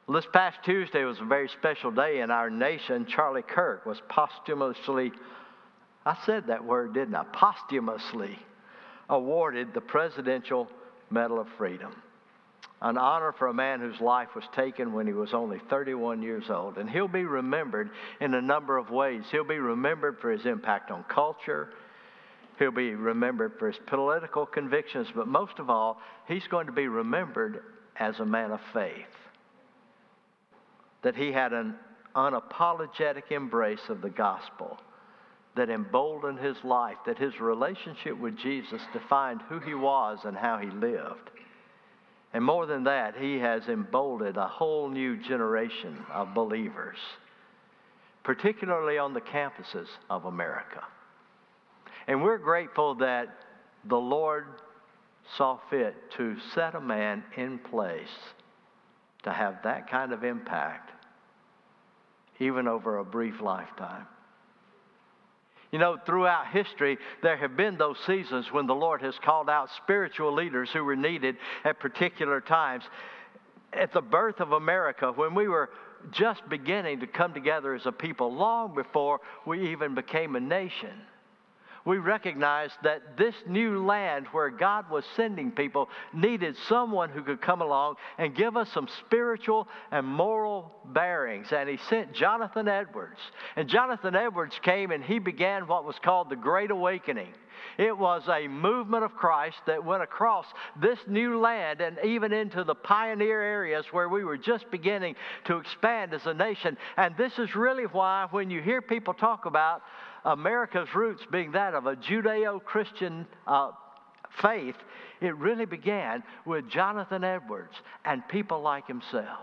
Well, this past Tuesday was a very special day in our nation. Charlie Kirk was posthumously, I said that word, didn't I? Posthumously awarded the Presidential Medal of Freedom. An honor for a man whose life was taken when he was only 31 years old. And he'll be remembered in a number of ways. He'll be remembered for his impact on culture. He'll be remembered for his political convictions. But most of all, he's going to be remembered as a man of faith. That he had an unapologetic embrace of the gospel that emboldened his life, that his relationship with Jesus defined who he was and how he lived. And more than that, he has emboldened a whole new generation of believers, particularly on the campuses of America. And we're grateful that the Lord saw fit to set a man in place to have that kind of impact, even over a brief lifetime. You know, throughout history, there have been those seasons when the Lord has called out spiritual leaders who were needed at particular times. At the birth of America, when we were just beginning to come together as a people, long before we even became a nation, we recognized that this new land where God was sending people needed someone who could come along and give us some spiritual and moral bearings. And he sent Jonathan Edwards. And Jonathan Edwards came and he began what was called the Great Awakening. It was a movement of Christ that went across this new land and even into the pioneer areas where we were just beginning to expand as a nation. And this is really why when you hear people talk about America's roots being that of a Judeo-Christian faith, it really began with Jonathan Edwards and people like himself.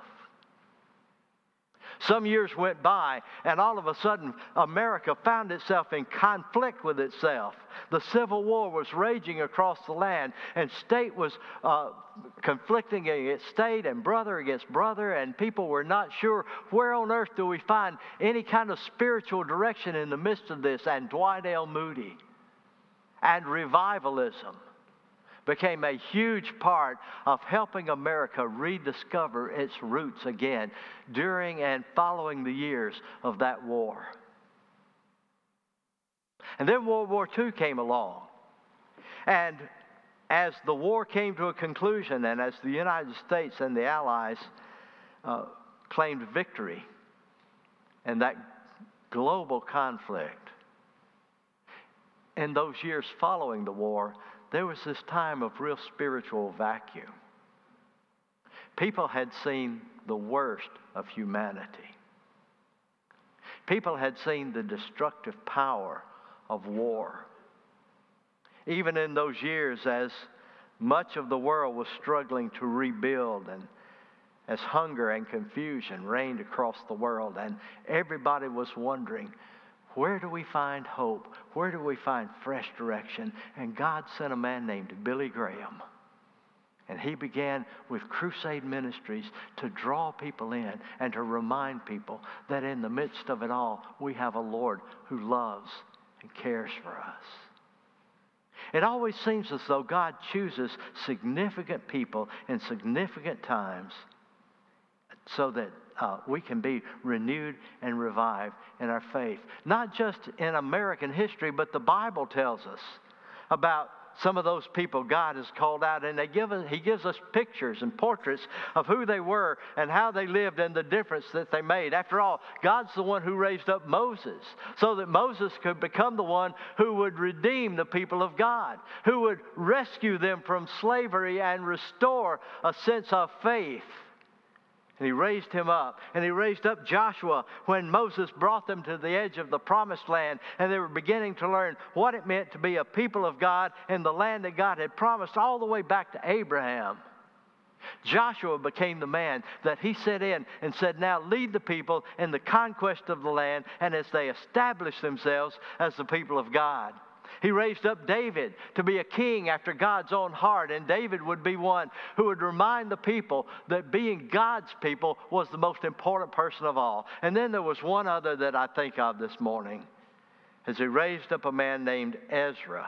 Some years went by, and all of a sudden, America found itself in conflict with itself. The Civil War was raging across the land, and state was conflicting against state and brother against brother, and people were not sure where on earth do we find any kind of spiritual direction in the midst of this. And Dwight L. Moody and revivalism became a huge part of helping America rediscover its roots again during and following the years of that war. And then World War II came along. And as the war came to a conclusion and as the United States and the Allies claimed victory in that global conflict, in those years following the war, there was this time of real spiritual vacuum. People had seen the worst of humanity. People had seen the destructive power of war. Even in those years, as much of the world was struggling to rebuild and as hunger and confusion reigned across the world, and everybody was wondering, where do we find hope? Where do we find fresh direction? And God sent a man named Billy Graham. And he began with crusade ministries to draw people in and to remind people that in the midst of it all, we have a Lord who loves and cares for us. It always seems as though God chooses significant people in significant times so that we can be renewed and revived in our faith. Not just in American history, but the Bible tells us about some of those people God has called out, and He gives us pictures and portraits of who they were and how they lived and the difference that they made. After all, God's the one who raised up Moses so that Moses could become the one who would redeem the people of God, who would rescue them from slavery and restore a sense of faith. And He raised him up. And He raised up Joshua when Moses brought them to the edge of the promised land. And they were beginning to learn what it meant to be a people of God in the land that God had promised all the way back to Abraham. Joshua became the man that He set in and said, now lead the people in the conquest of the land and as they establish themselves as the people of God. He raised up David to be a king after God's own heart, and David would be one who would remind the people that being God's people was the most important person of all. And then there was one other that I think of this morning, as He raised up a man named Ezra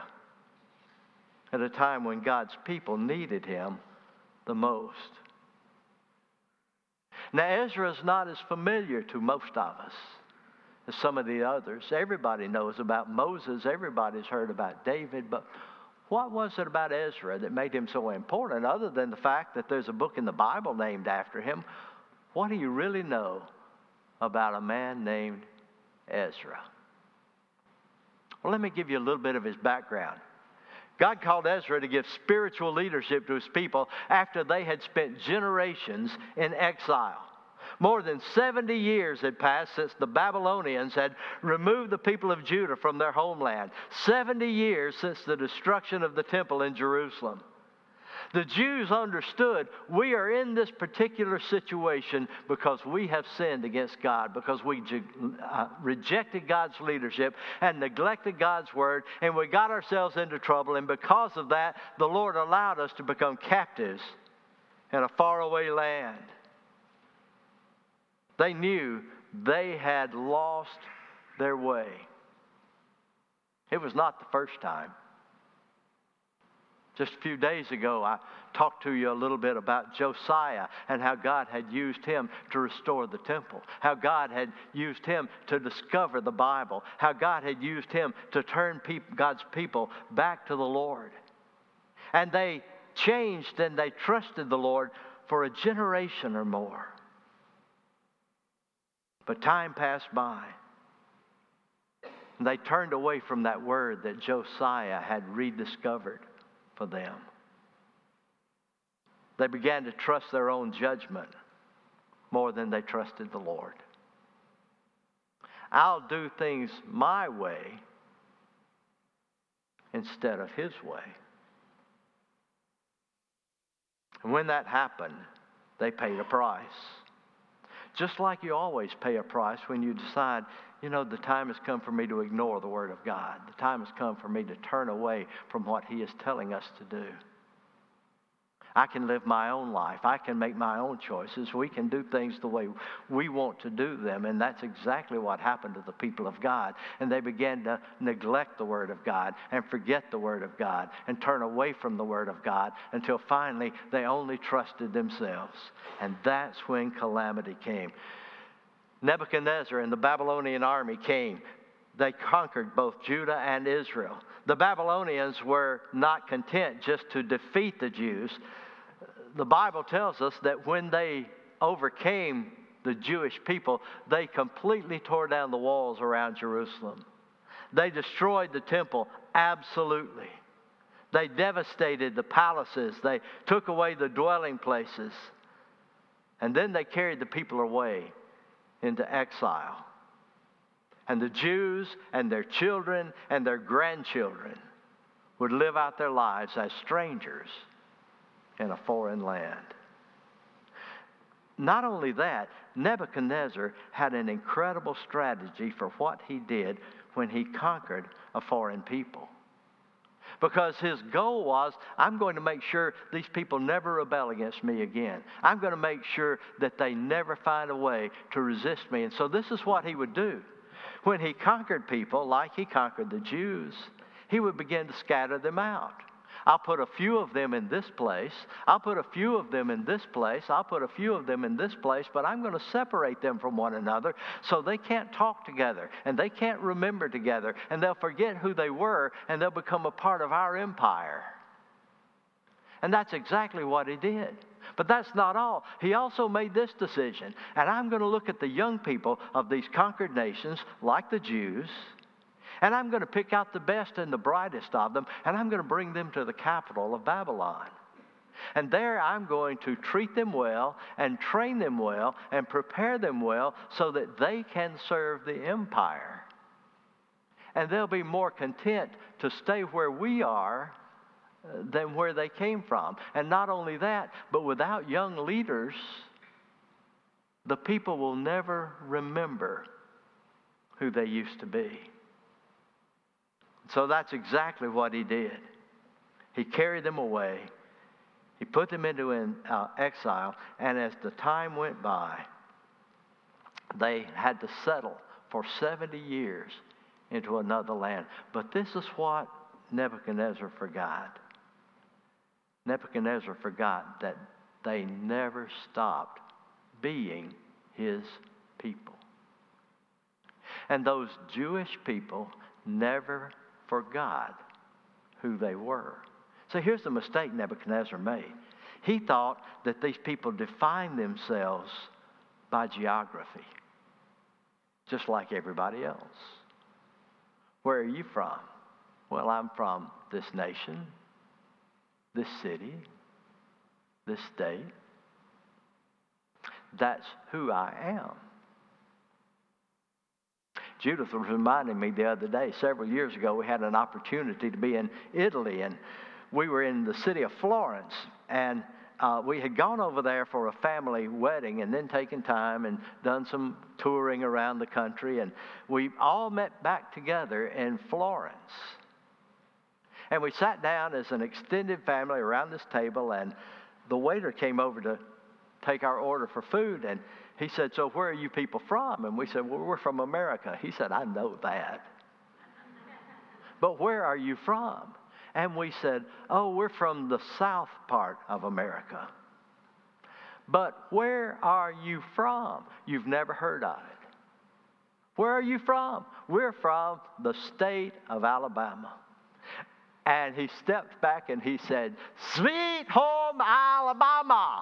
at a time when God's people needed him the most. Now, Ezra is not as familiar to most of us as some of the others. Everybody knows about Moses. Everybody's heard about David. But what was it about Ezra that made him so important, other than the fact that there's a book in the Bible named after him? What do you really know about a man named Ezra? Well, let me give you a little bit of his background. God called Ezra to give spiritual leadership to his people after they had spent generations in exile. More than 70 years had passed since the Babylonians had removed the people of Judah from their homeland. 70 years since the destruction of the temple in Jerusalem. The Jews understood we are in this particular situation because we have sinned against God, because we rejected God's leadership and neglected God's word, and we got ourselves into trouble. And because of that, the Lord allowed us to become captives in a faraway land. They knew they had lost their way. It was not the first time. Just a few days ago, I talked to you a little bit about Josiah and how God had used him to restore the temple, how God had used him to discover the Bible, how God had used him to turn God's people back to the Lord. And they changed and they trusted the Lord for a generation or more. But time passed by. And they turned away from that word that Josiah had rediscovered for them. They began to trust their own judgment more than they trusted the Lord. I'll do things my way instead of his way. And when that happened, they paid a price. Just like you always pay a price when you decide, the time has come for me to ignore the Word of God. The time has come for me to turn away from what He is telling us to do. I can live my own life. I can make my own choices. We can do things the way we want to do them. And that's exactly what happened to the people of God. And they began to neglect the Word of God and forget the Word of God and turn away from the Word of God until finally they only trusted themselves. And that's when calamity came. Nebuchadnezzar and the Babylonian army came. They conquered both Judah and Israel. The Babylonians were not content just to defeat the Jews. The Bible tells us that when they overcame the Jewish people, they completely tore down the walls around Jerusalem. They destroyed the temple absolutely. They devastated the palaces. They took away the dwelling places. And then they carried the people away into exile. And the Jews and their children and their grandchildren would live out their lives as strangers in a foreign land. Not only that, Nebuchadnezzar had an incredible strategy for what he did when he conquered a foreign people. Because his goal was, I'm going to make sure these people never rebel against me again. I'm going to make sure that they never find a way to resist me. And so this is what he would do. When he conquered people, like he conquered the Jews, he would begin to scatter them out. I'll put a few of them in this place. I'll put a few of them in this place. I'll put a few of them in this place. But I'm going to separate them from one another so they can't talk together and they can't remember together. And they'll forget who they were and they'll become a part of our empire. And that's exactly what he did. But that's not all. He also made this decision. And I'm going to look at the young people of these conquered nations, like the Jews, and I'm going to pick out the best and the brightest of them, and I'm going to bring them to the capital of Babylon. And there I'm going to treat them well and train them well and prepare them well so that they can serve the empire. And they'll be more content to stay where we are than where they came from. And not only that, but without young leaders, the people will never remember who they used to be. So that's exactly what he did. He carried them away. He put them into exile. And as the time went by, they had to settle for 70 years into another land. But this is what Nebuchadnezzar forgot. Nebuchadnezzar forgot that they never stopped being his people. And those Jewish people never forgot who they were. So here's the mistake Nebuchadnezzar made. He thought that these people defined themselves by geography, just like everybody else. Where are you from? Well, I'm from this nation, this city, this state. That's who I am. Judith was reminding me the other day, several years ago, we had an opportunity to be in Italy, and we were in the city of Florence, and we had gone over there for a family wedding and then taken time and done some touring around the country, and we all met back together in Florence. And we sat down as an extended family around this table, and the waiter came over to take our order for food, and he said, "So where are you people from?" And we said, "Well, we're from America." He said, "I know that. But where are you from?" And we said, "Oh, we're from the south part of America." "But where are you from?" "You've never heard of it." "Where are you from?" "We're from the state of Alabama." And he stepped back and he said, "Sweet home Alabama."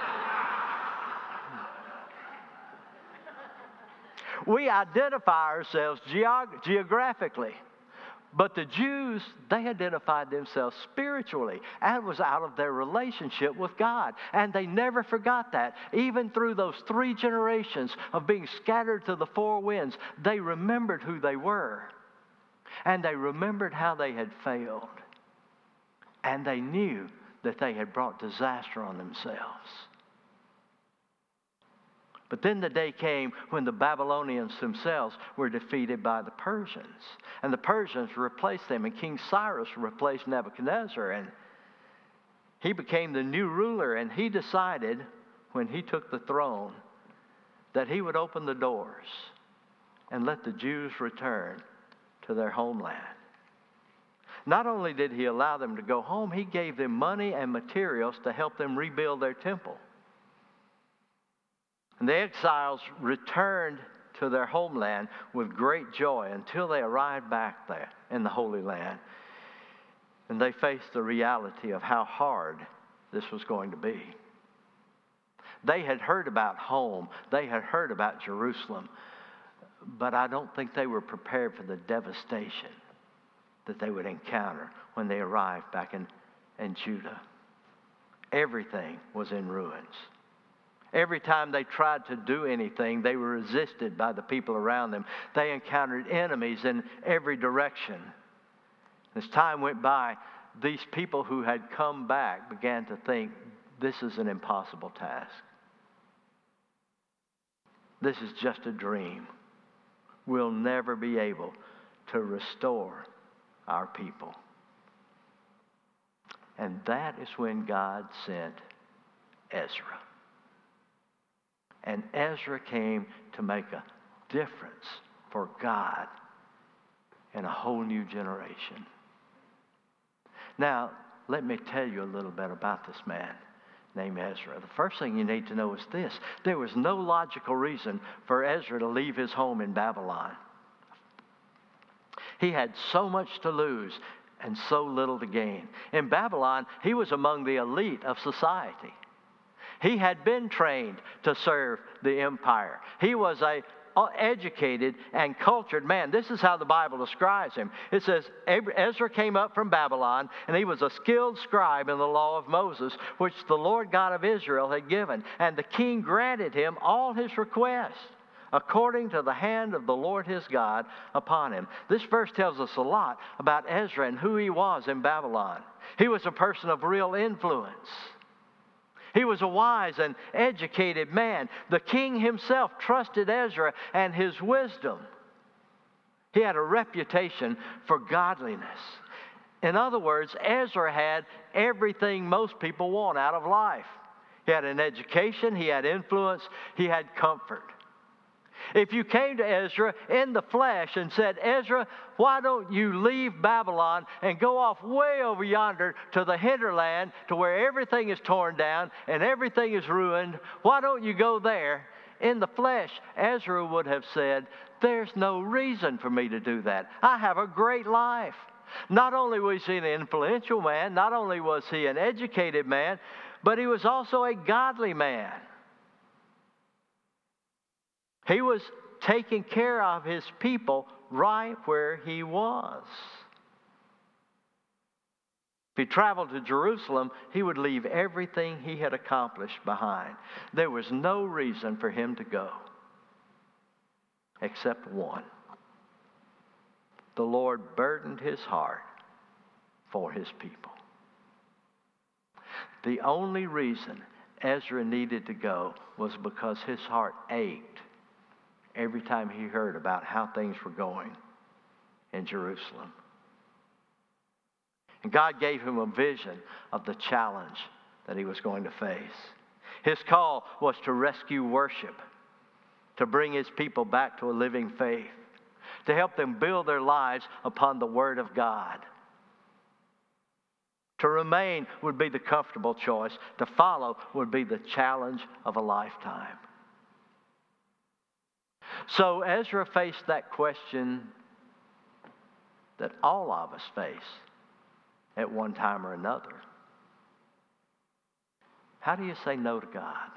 We identify ourselves geographically. But the Jews, they identified themselves spiritually. And it was out of their relationship with God. And they never forgot that. Even through those 3 generations of being scattered to the 4 winds, they remembered who they were. And they remembered how they had failed. And they knew that they had brought disaster on themselves. But then the day came when the Babylonians themselves were defeated by the Persians. And the Persians replaced them, and King Cyrus replaced Nebuchadnezzar. And he became the new ruler, and he decided, when he took the throne, that he would open the doors and let the Jews return to their homeland. Not only did he allow them to go home, he gave them money and materials to help them rebuild their temple. And the exiles returned to their homeland with great joy until they arrived back there in the Holy Land. And they faced the reality of how hard this was going to be. They had heard about home. They had heard about Jerusalem. But I don't think they were prepared for the devastation that they would encounter when they arrived back in Judah. Everything was in ruins. Every time they tried to do anything, they were resisted by the people around them. They encountered enemies in every direction. As time went by, these people who had come back began to think, this is an impossible task. This is just a dream. We'll never be able to restore our people. And that is when God sent Ezra. And Ezra came to make a difference for God in a whole new generation. Now, let me tell you a little bit about this man named Ezra. The first thing you need to know is this. There was no logical reason for Ezra to leave his home in Babylon. He had so much to lose and so little to gain. In Babylon, he was among the elite of society. He had been trained to serve the empire. He was an educated and cultured man. This is how the Bible describes him. It says, Ezra came up from Babylon, and he was a skilled scribe in the law of Moses, which the Lord God of Israel had given. And the king granted him all his requests, according to the hand of the Lord his God upon him. This verse tells us a lot about Ezra and who he was in Babylon. He was a person of real influence. He was a wise and educated man. The king himself trusted Ezra and his wisdom. He had a reputation for godliness. In other words, Ezra had everything most people want out of life. He had an education, he had influence, he had comfort. If you came to Ezra in the flesh and said, Ezra, why don't you leave Babylon and go off way over yonder to the hinterland to where everything is torn down and everything is ruined? Why don't you go there? In the flesh, Ezra would have said, there's no reason for me to do that. I have a great life. Not only was he an influential man, not only was he an educated man, but he was also a godly man. He was taking care of his people right where he was. If he traveled to Jerusalem, he would leave everything he had accomplished behind. There was no reason for him to go, except one. The Lord burdened his heart for his people. The only reason Ezra needed to go was because his heart ached every time he heard about how things were going in Jerusalem. And God gave him a vision of the challenge that he was going to face. His call was to rescue worship, to bring his people back to a living faith, to help them build their lives upon the Word of God. To remain would be the comfortable choice. To follow would be the challenge of a lifetime. So Ezra faced that question that all of us face at one time or another. How do you say no to God?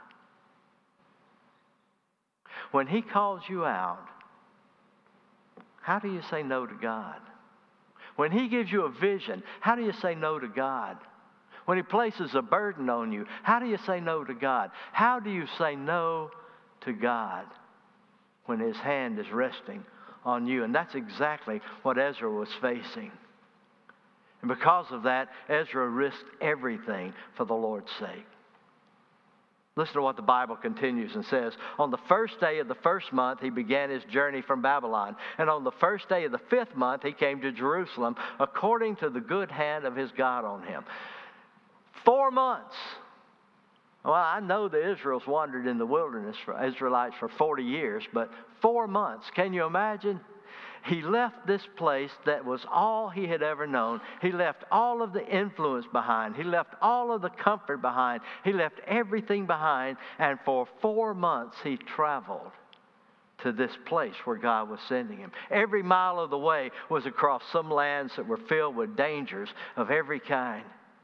When He calls you out, how do you say no to God? When He gives you a vision, how do you say no to God? When He places a burden on you, how do you say no to God? How do you say no to God when His hand is resting on you? And that's exactly what Ezra was facing. And because of that, Ezra risked everything for the Lord's sake. Listen to what the Bible continues and says. On the first day of the first month, he began his journey from Babylon. And on the first day of the fifth month, he came to Jerusalem, according to the good hand of his God on him. 4 months. Well, I know the Israelites wandered in the wilderness Israelites for 40 years, but 4 months. Can you imagine? He left this place that was all he had ever known. He left all of the influence behind. He left all of the comfort behind. He left everything behind. And for 4 months he traveled to this place where God was sending him. Every mile of the way was across some lands that were filled with dangers of every kind.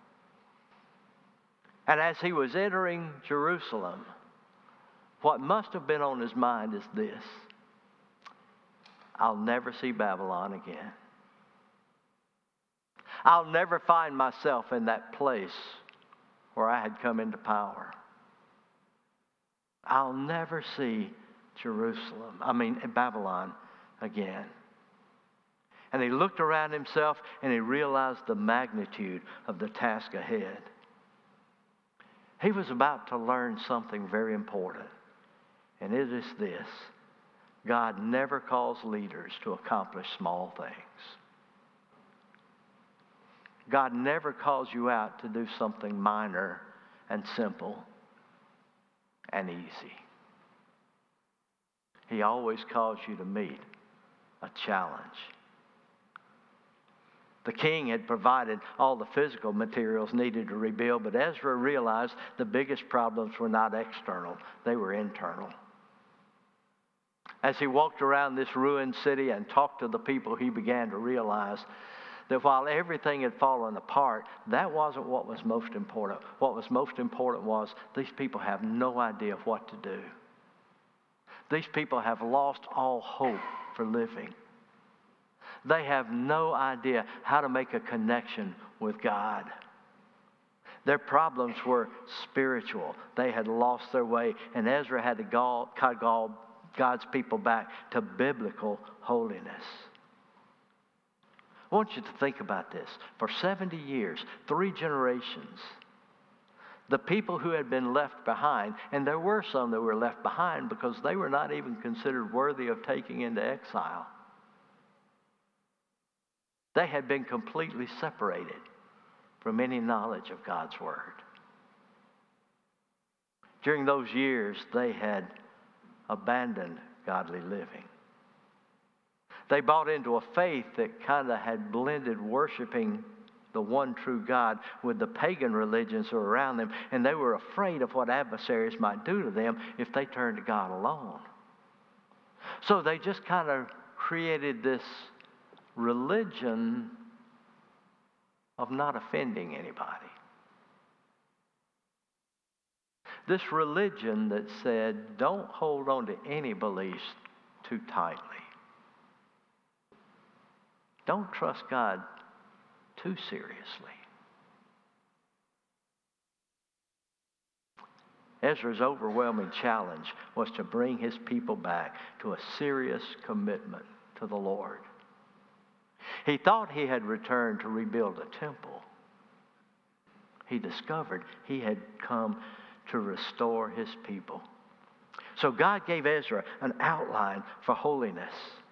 And as he was entering Jerusalem, what must have been on his mind is this: I'll never see Babylon again. I'll never find myself in that place where I had come into power. I'll never see Babylon again. And he looked around himself and he realized the magnitude of the task ahead. He was about to learn something very important, and it is this: God never calls leaders to accomplish small things. God never calls you out to do something minor and simple and easy. He always calls you to meet a challenge. The king had provided all the physical materials needed to rebuild, but Ezra realized the biggest problems were not external, they were internal. As he walked around this ruined city and talked to the people, he began to realize that while everything had fallen apart, that wasn't what was most important. What was most important was these people have no idea of what to do. These people have lost all hope for living. They have no idea how to make a connection with God. Their problems were spiritual. They had lost their way, and Ezra had to call God's people back to biblical holiness. I want you to think about this. For 70 years, 3 generations, the people who had been left behind, and there were some that were left behind because they were not even considered worthy of taking into exile. They had been completely separated from any knowledge of God's Word. During those years, they had abandoned godly living. They bought into a faith that kind of had blended worshiping the one true God with the pagan religions that were around them, and they were afraid of what adversaries might do to them if they turned to God alone. So they just kind of created this religion of not offending anybody. This religion that said, don't hold on to any beliefs too tightly. Don't trust God too seriously. Ezra's overwhelming challenge was to bring his people back to a serious commitment to the Lord. He thought he had returned to rebuild a temple. He discovered he had come to restore his people. So God gave Ezra an outline for holiness.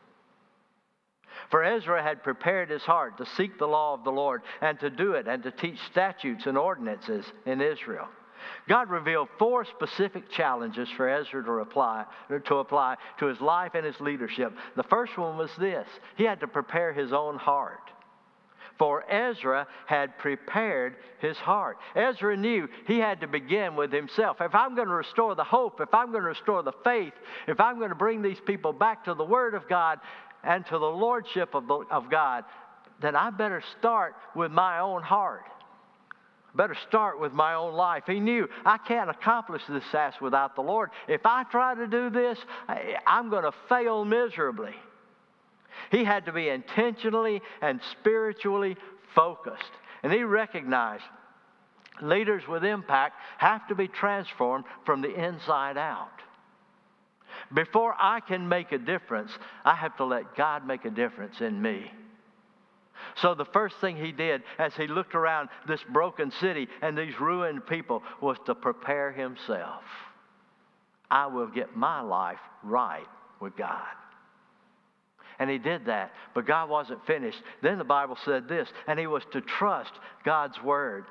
For Ezra had prepared his heart to seek the law of the Lord and to do it and to teach statutes and ordinances in Israel. God revealed 4 specific challenges for Ezra to apply to his life and his leadership. The first one was this: he had to prepare his own heart. For Ezra had prepared his heart. Ezra knew he had to begin with himself. If I'm going to restore the hope, if I'm going to restore the faith, if I'm going to bring these people back to the Word of God and to the Lordship of God, then I better start with my own heart. Better start with my own life. He knew I can't accomplish this task without the Lord. If I try to do this, I'm going to fail miserably. He had to be intentionally and spiritually focused. And he recognized leaders with impact have to be transformed from the inside out. Before I can make a difference, I have to let God make a difference in me. So the first thing he did as he looked around this broken city and these ruined people was to prepare himself. I will get my life right with God. And he did that, but God wasn't finished. Then the Bible said this, and he was to trust God's word.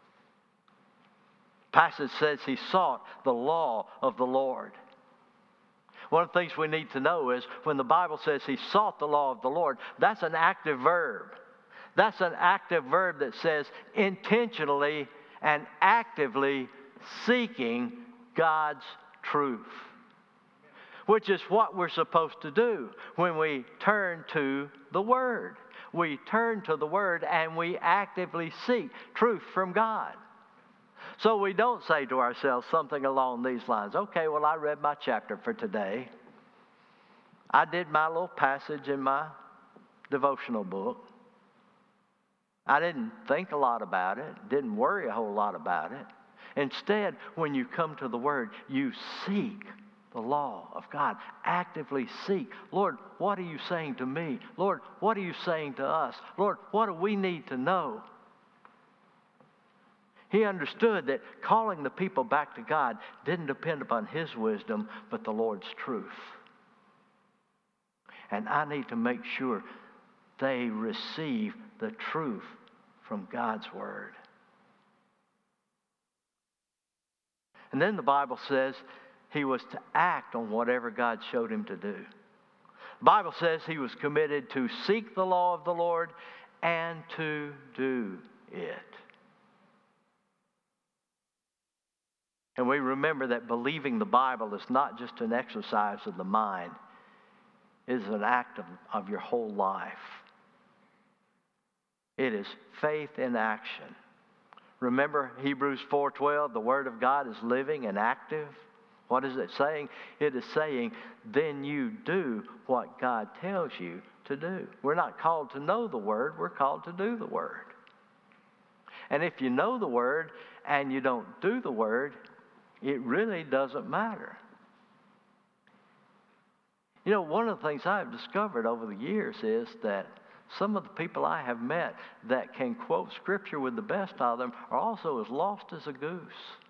The passage says he sought the law of the Lord. One of the things we need to know is when the Bible says he sought the law of the Lord, that's an active verb. That's an active verb that says intentionally and actively seeking God's truth, which is what we're supposed to do when we turn to the Word. We turn to the Word and we actively seek truth from God. So we don't say to ourselves something along these lines, okay, well, I read my chapter for today. I did my little passage in my devotional book. I didn't think a lot about it, didn't worry a whole lot about it. Instead, when you come to the Word, you seek the law of God. Actively seek. Lord, what are you saying to me? Lord, what are you saying to us? Lord, what do we need to know? He understood that calling the people back to God didn't depend upon his wisdom, but the Lord's truth. And I need to make sure they receive the truth from God's Word. And then the Bible says he was to act on whatever God showed him to do. The Bible says he was committed to seek the law of the Lord and to do it. And we remember that believing the Bible is not just an exercise of the mind. It is an act of your whole life. It is faith in action. Remember Hebrews 4:12, the Word of God is living and active. What is it saying? It is saying, then you do what God tells you to do. We're not called to know the Word, we're called to do the Word. And if you know the Word and you don't do the Word, it really doesn't matter. You know, one of the things I've discovered over the years is that some of the people I have met that can quote Scripture with the best of them are also as lost as a goose,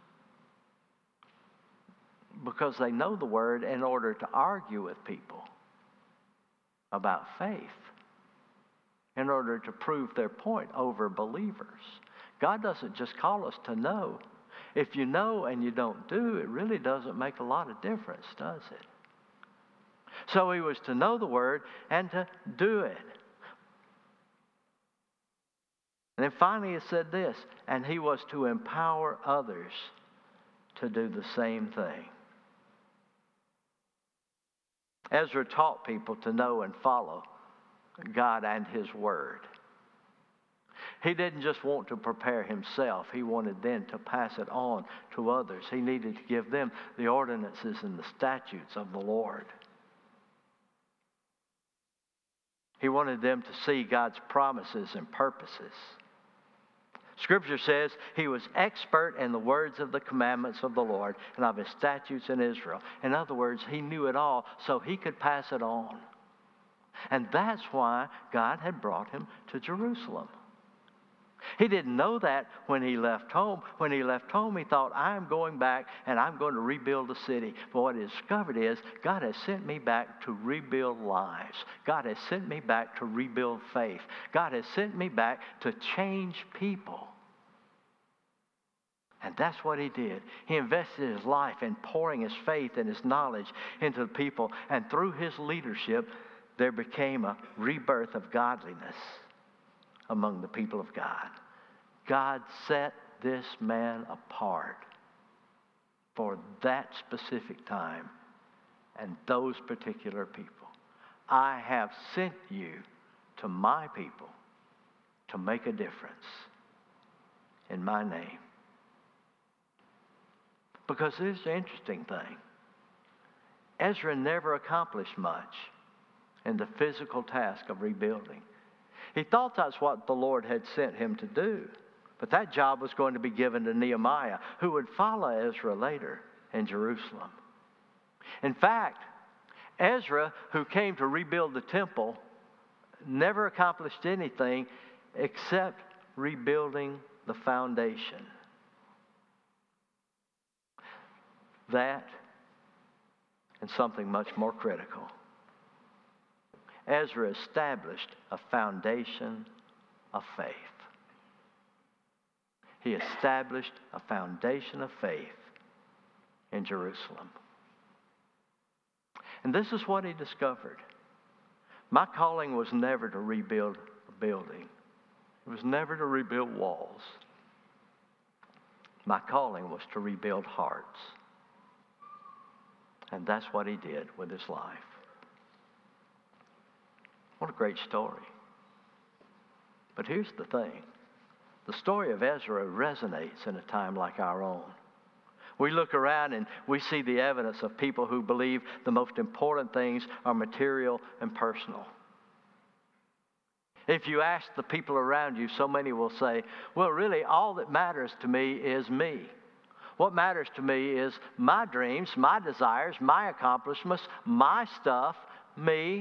because they know the Word in order to argue with people about faith, in order to prove their point over believers. God doesn't just call us to know. If you know and you don't do, it really doesn't make a lot of difference, does it? So he was to know the Word and to do it. And then finally it said this, and he was to empower others to do the same thing. Ezra taught people to know and follow God and His Word. He didn't just want to prepare himself. He wanted then to pass it on to others. He needed to give them the ordinances and the statutes of the Lord. He wanted them to see God's promises and purposes. Scripture says he was expert in the words of the commandments of the Lord and of His statutes in Israel. In other words, he knew it all so he could pass it on. And that's why God had brought him to Jerusalem. He didn't know that when he left home. When he left home, he thought, I'm going back and I'm going to rebuild the city. But what he discovered is, God has sent me back to rebuild lives. God has sent me back to rebuild faith. God has sent me back to change people. And that's what he did. He invested his life in pouring his faith and his knowledge into the people. And through his leadership, there became a rebirth of godliness among the people of God. God set this man apart for that specific time and those particular people. I have sent you to my people to make a difference in my name. Because here's the interesting thing. Ezra never accomplished much in the physical task of rebuilding. He thought that's what the Lord had sent him to do. But that job was going to be given to Nehemiah, who would follow Ezra later in Jerusalem. In fact, Ezra, who came to rebuild the temple, never accomplished anything except rebuilding the foundation. That and something much more critical. Ezra established a foundation of faith. He established a foundation of faith in Jerusalem. And this is what he discovered. My calling was never to rebuild a building. It was never to rebuild walls. My calling was to rebuild hearts. And that's what he did with his life. What a great story. But here's the thing. The story of Ezra resonates in a time like our own. We look around and we see the evidence of people who believe the most important things are material and personal. If you ask the people around you, so many will say, well, really, all that matters to me is me. What matters to me is my dreams, my desires, my accomplishments, my stuff, me.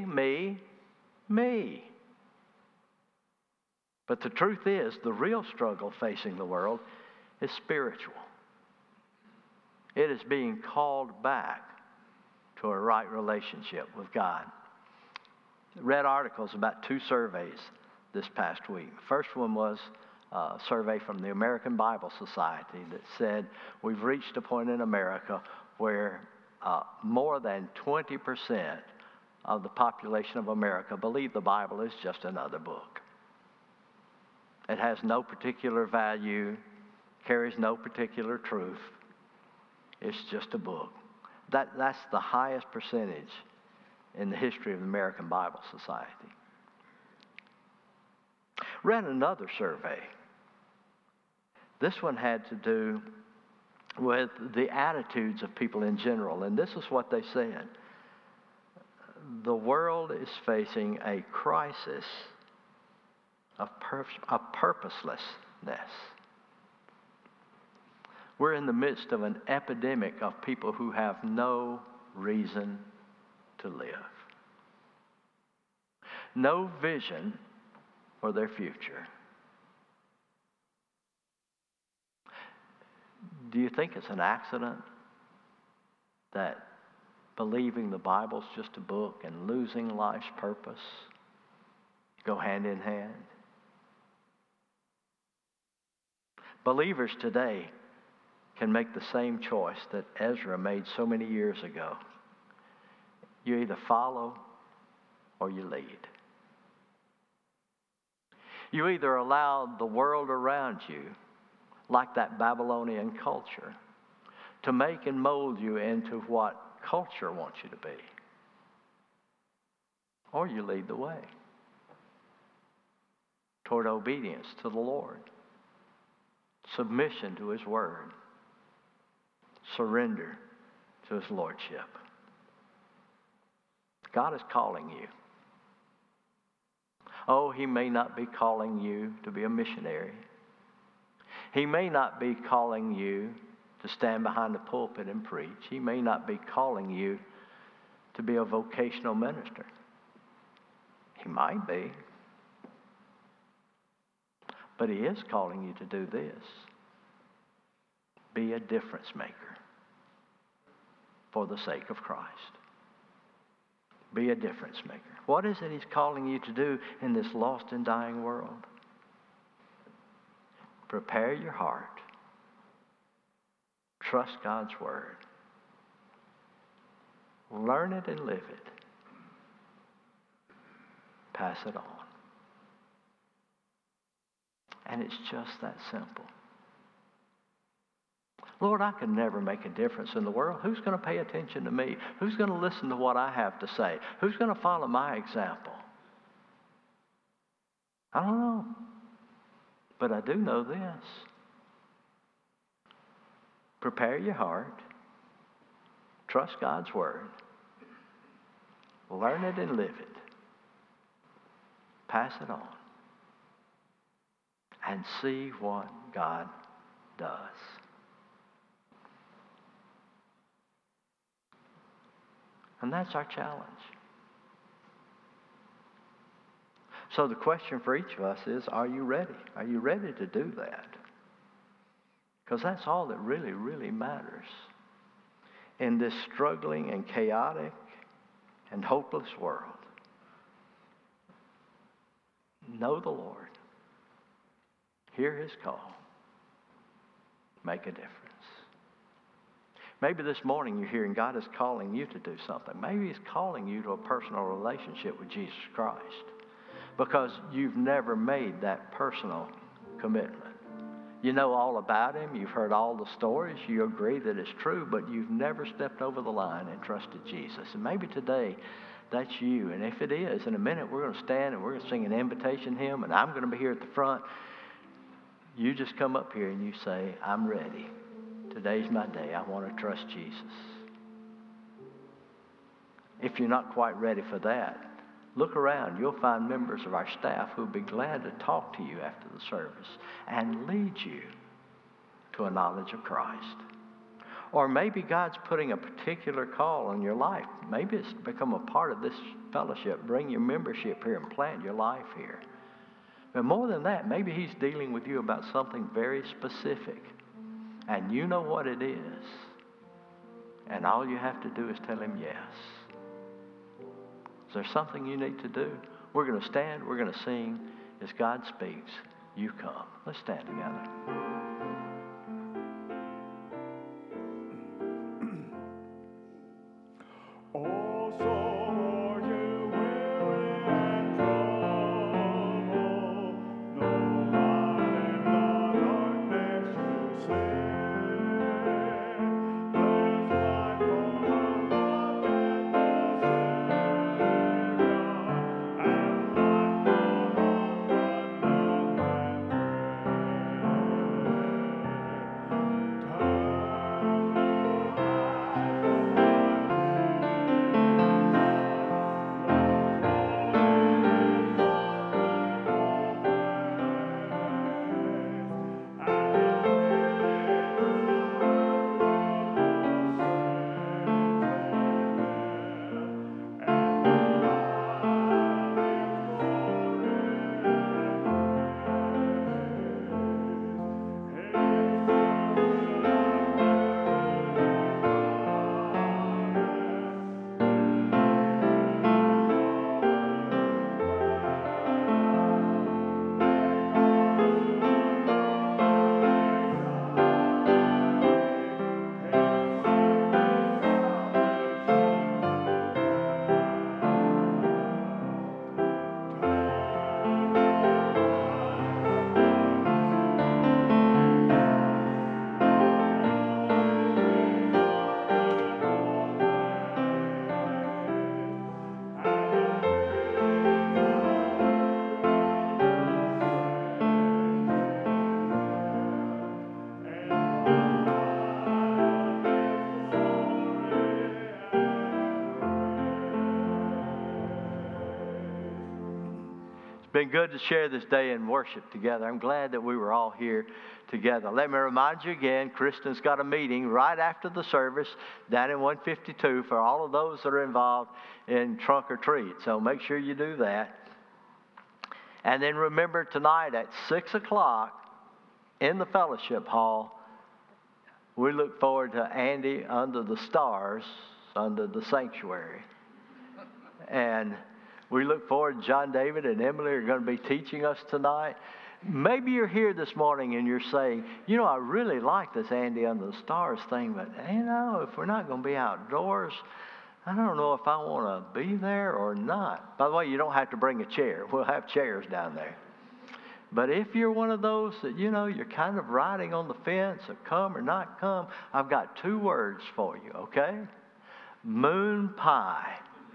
But the truth is, the real struggle facing the world is spiritual. It is being called back to a right relationship with God. I read articles about 2 surveys this past week. The first one was a survey from the American Bible Society that said we've reached a point in America where more than 20% of the population of America believe the Bible is just another book. It has no particular value, carries no particular truth. It's just a book. That's the highest percentage in the history of the American Bible Society. Read another survey. This one had to do with the attitudes of people in general, and this is what they said. The world is facing a crisis of purposelessness. We're in the midst of an epidemic of people who have no reason to live. No vision for their future. Do you think it's an accident that believing the Bible's just a book and losing life's purpose go hand in hand? Believers today can make the same choice that Ezra made so many years ago. You either follow or you lead. You either allow the world around you, like that Babylonian culture, to make and mold you into what culture wants you to be, or you lead the way toward obedience to the Lord, submission to His Word, surrender to His Lordship. God is calling you. Oh, He may not be calling you to be a missionary. He may not be calling you to stand behind the pulpit and preach. He may not be calling you to be a vocational minister. He might be. But He is calling you to do this. Be a difference maker for the sake of Christ. Be a difference maker. What is it He's calling you to do in this lost and dying world? Prepare your heart. Trust God's Word. Learn it and live it. Pass it on. And it's just that simple. Lord, I can never make a difference in the world. Who's going to pay attention to me? Who's going to listen to what I have to say? Who's going to follow my example? I don't know. But I do know this. Prepare your heart. Trust God's Word. Learn it and live it. Pass it on. And see what God does. And that's our challenge. So the question for each of us is, are you ready? Are you ready to do that? Because that's all that really, really matters. In this struggling and chaotic and hopeless world, know the Lord. Hear His call. Make a difference. Maybe this morning you're hearing God is calling you to do something. Maybe He's calling you to a personal relationship with Jesus Christ because you've never made that personal commitment. You know all about Him. You've heard all the stories. You agree that it's true, but you've never stepped over the line and trusted Jesus. And maybe today that's you. And if it is, in a minute we're going to stand and we're going to sing an invitation hymn, and I'm going to be here at the front. You just come up here and you say, I'm ready. Today's my day. I want to trust Jesus. If you're not quite ready for that, look around. You'll find members of our staff who will be glad to talk to you after the service and lead you to a knowledge of Christ. Or maybe God's putting a particular call on your life. Maybe it's become a part of this fellowship. Bring your membership here and plant your life here. But more than that, maybe He's dealing with you about something very specific. And you know what it is. And all you have to do is tell Him yes. Is there something you need to do? We're going to stand. We're going to sing. As God speaks, you come. Let's stand together. been good to share this day in worship together. I'm glad that we were all here together. Let me remind you again, Kristen's got a meeting right after the service down in 152 for all of those that are involved in trunk or treat. So make sure you do that. And then remember tonight at 6 o'clock in the fellowship hall, we look forward to Andy under the stars, under the sanctuary. And we look forward, John David and Emily are going to be teaching us tonight. Maybe you're here this morning and you're saying, I really like this Andy under the stars thing, but if we're not going to be outdoors, I don't know if I want to be there or not. By the way, you don't have to bring a chair. We'll have chairs down there. But if you're one of those that, you're kind of riding on the fence of come or not come, I've got 2 words for you, okay? Moon pie.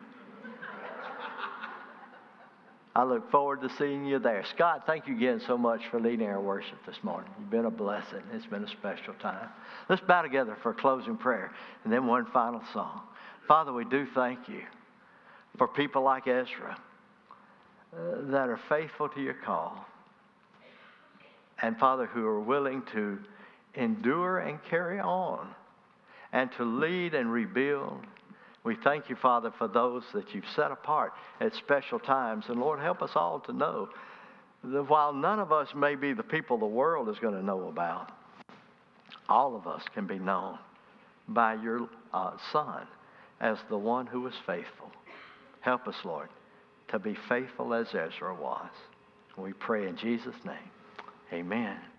I look forward to seeing you there. Scott, thank you again so much for leading our worship this morning. You've been a blessing. It's been a special time. Let's bow together for a closing prayer and then one final song. Father, we do thank you for people like Ezra that are faithful to your call. And Father, who are willing to endure and carry on and to lead and rebuild. We thank you, Father, for those that you've set apart at special times. And Lord, help us all to know that while none of us may be the people the world is going to know about, all of us can be known by your Son as the one who was faithful. Help us, Lord, to be faithful as Ezra was. We pray in Jesus' name. Amen.